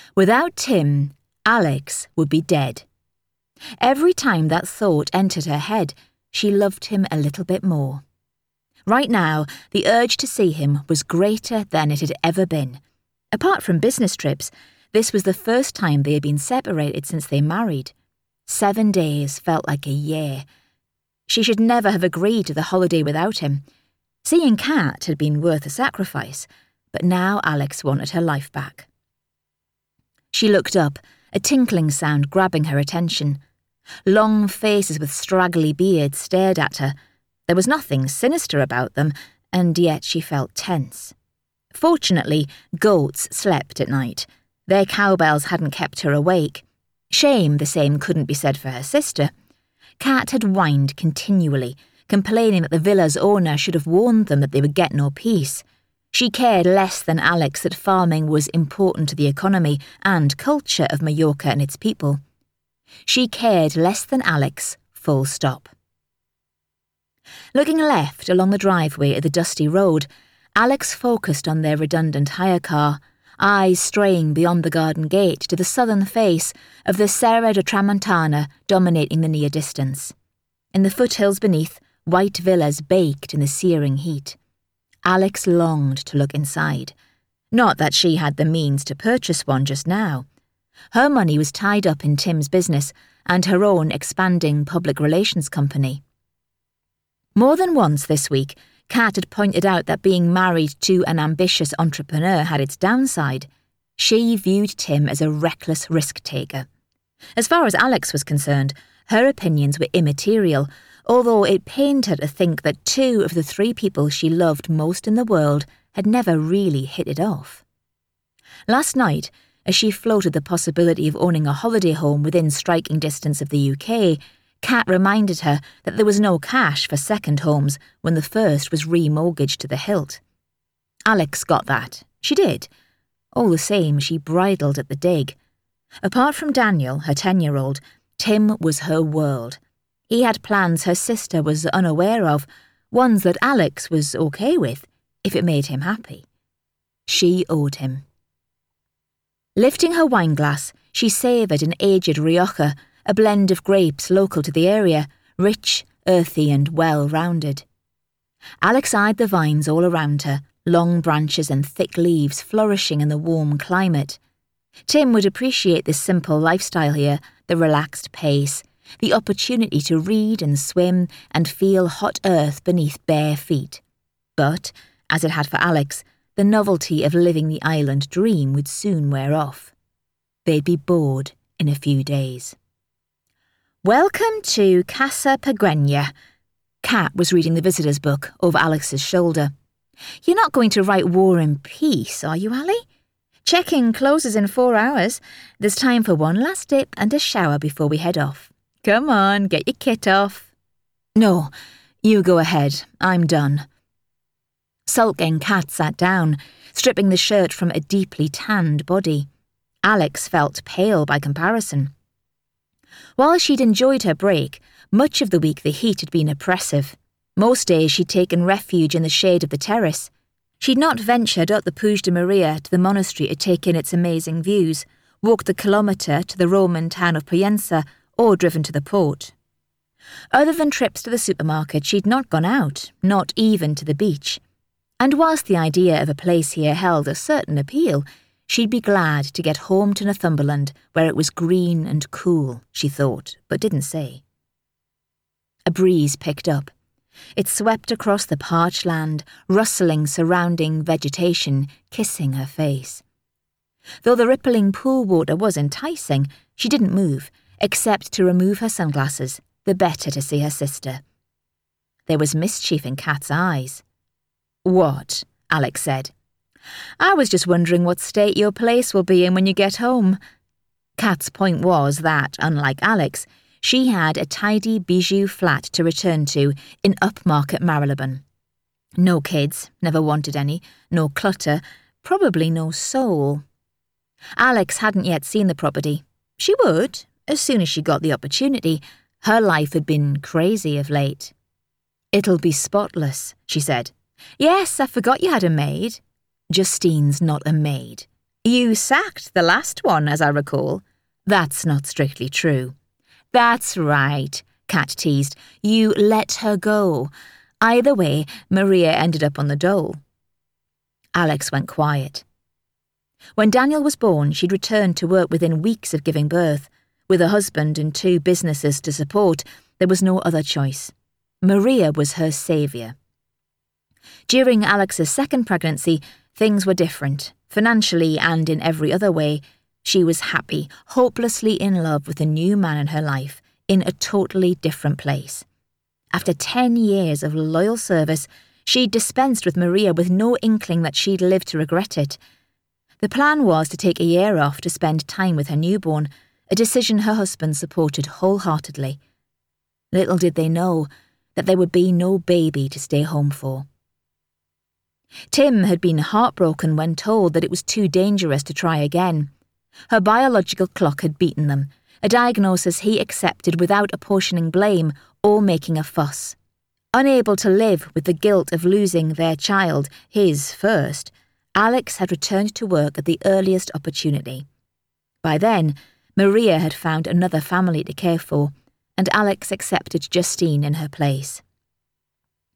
Without Tim, Alex would be dead. Every time that thought entered her head, she loved him a little bit more. Right now, the urge to see him was greater than it had ever been. Apart from business trips, this was the first time they had been separated since they married. 7 days felt like a year. She should never have agreed to the holiday without him. Seeing Kat had been worth a sacrifice, but now Alex wanted her life back. She looked up, a tinkling sound grabbing her attention. Long faces with straggly beards stared at her. There was nothing sinister about them, and yet she felt tense. Fortunately, goats slept at night. Their cowbells hadn't kept her awake. Shame the same couldn't be said for her sister. Kat had whined continually, complaining that the villa's owner should have warned them that they would get no peace. She cared less than Alex that farming was important to the economy and culture of Mallorca and its people. She cared less than Alex, full stop. Looking left along the driveway at the dusty road, Alex focused on their redundant hire car, eyes straying beyond the garden gate to the southern face of the Serra de Tramontana dominating the near distance. In the foothills beneath, white villas baked in the searing heat. Alex longed to look inside. Not that she had the means to purchase one just now. Her money was tied up in Tim's business and her own expanding public relations company. More than once this week, Kat had pointed out that being married to an ambitious entrepreneur had its downside. She viewed Tim as a reckless risk-taker. As far as Alex was concerned, her opinions were immaterial, although it pained her to think that 2 of the 3 people she loved most in the world had never really hit it off. Last night, as she floated the possibility of owning a holiday home within striking distance of the UK, Kat reminded her that there was no cash for second homes when the first was remortgaged to the hilt. Alex got that. She did. All the same, she bridled at the dig. Apart from Daniel, her 10-year-old, Tim was her world. He had plans her sister was unaware of, ones that Alex was okay with, if it made him happy. She owed him. Lifting her wineglass, she savoured an aged Rioja, a blend of grapes local to the area, rich, earthy and well-rounded. Alex eyed the vines all around her, long branches and thick leaves flourishing in the warm climate. Tim would appreciate this simple lifestyle here, the relaxed pace, the opportunity to read and swim and feel hot earth beneath bare feet. But, as it had for Alex, the novelty of living the island dream would soon wear off. They'd be bored in a few days. Welcome to Casa Pegueña. Kat was reading the visitor's book over Alex's shoulder. You're not going to write War and Peace, are you, Ali? Check-in closes in 4 hours. There's time for one last dip and a shower before we head off. Come on, get your kit off. No, you go ahead. I'm done. Sulking, Kat sat down, stripping the shirt from a deeply tanned body. Alex felt pale by comparison. While she'd enjoyed her break, much of the week the heat had been oppressive. Most days she'd taken refuge in the shade of the terrace. She'd not ventured up the Puig de Maria to the monastery to take in its amazing views, walked the kilometre to the Roman town of Pollença, or driven to the port. Other than trips to the supermarket, she'd not gone out, not even to the beach. And whilst the idea of a place here held a certain appeal, she'd be glad to get home to Northumberland, where it was green and cool, she thought, but didn't say. A breeze picked up. It swept across the parched land, rustling surrounding vegetation, kissing her face. Though the rippling pool water was enticing, she didn't move, except to remove her sunglasses, the better to see her sister. There was mischief in Kat's eyes. What? Alex said. I was just wondering what state your place will be in when you get home. Kat's point was that, unlike Alex, she had a tidy bijou flat to return to in upmarket Marylebone. No kids, never wanted any, no clutter, probably no soul. Alex hadn't yet seen the property. She would, as soon as she got the opportunity. Her life had been crazy of late. It'll be spotless, she said. Yes, I forgot you had a maid. Justine's not a maid. You sacked the last one, as I recall. That's not strictly true. That's right, Kat teased. You let her go. Either way, Maria ended up on the dole. Alex went quiet. When Daniel was born, she'd returned to work within weeks of giving birth. With a husband and 2 businesses to support, there was no other choice. Maria was her saviour. During Alex's second pregnancy, things were different, financially and in every other way. She was happy, hopelessly in love with a new man in her life, in a totally different place. After 10 years of loyal service, she'd dispensed with Maria with no inkling that she'd live to regret it. The plan was to take a year off to spend time with her newborn, a decision her husband supported wholeheartedly. Little did they know that there would be no baby to stay home for. Tim had been heartbroken when told that it was too dangerous to try again. Her biological clock had beaten them, a diagnosis he accepted without apportioning blame or making a fuss. Unable to live with the guilt of losing their child, his first, Alex had returned to work at the earliest opportunity. By then, Maria had found another family to care for, and Alex accepted Justine in her place.